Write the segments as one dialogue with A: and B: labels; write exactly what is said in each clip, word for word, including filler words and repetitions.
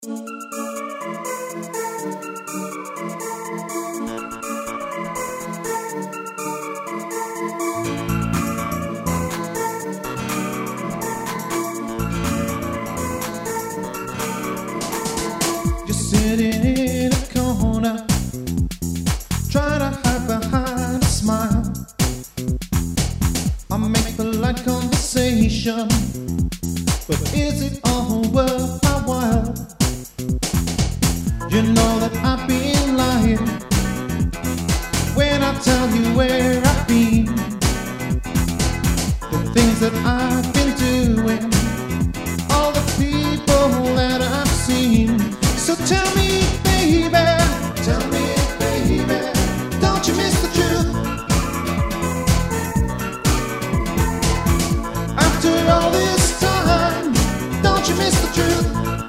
A: Just sitting in a corner, try to hide behind a smile. I make polite conversation, but is it all worth my while? You know that I've been lying when I tell you where I've been, the things that I've been doing, all the people that I've seen. So tell me, baby, tell me, baby, don't you miss the truth? After all this time, don't you miss the truth?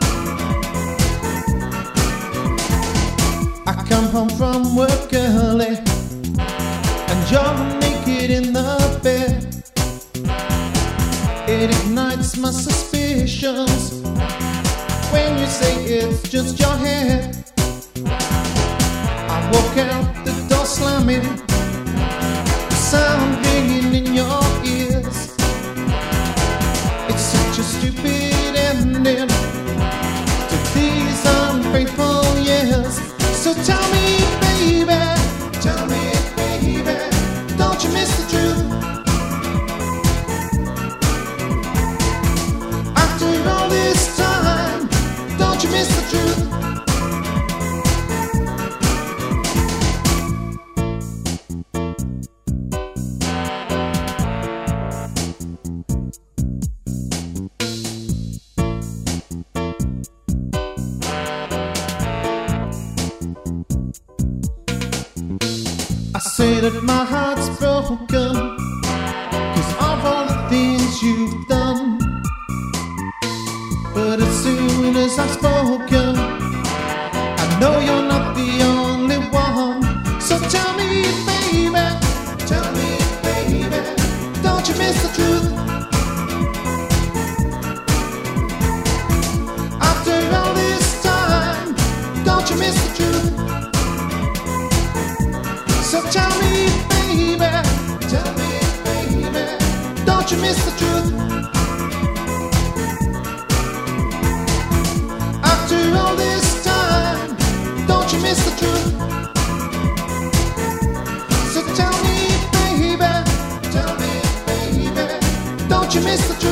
A: I come home from work early, and you're naked in the bed. It ignites my suspicions when you say it's just your head. I walk out the door slamming, the sound ringing in your ears. It's such a stupid ending to these unfaithful years. So tell me, baby, tell me, baby, don't you miss the truth? After all this time, don't you miss the truth? I say that my heart's broken 'cause of all the things you've done. But as soon as I've spoken, I know you're not the only one. So tell me, baby, tell me, baby, don't you miss the truth? After all this time, don't you miss the truth? So tell me, baby, tell me, baby, don't you miss the truth? After all this time, don't you miss the truth? So tell me, baby, tell me, baby, don't you miss the truth?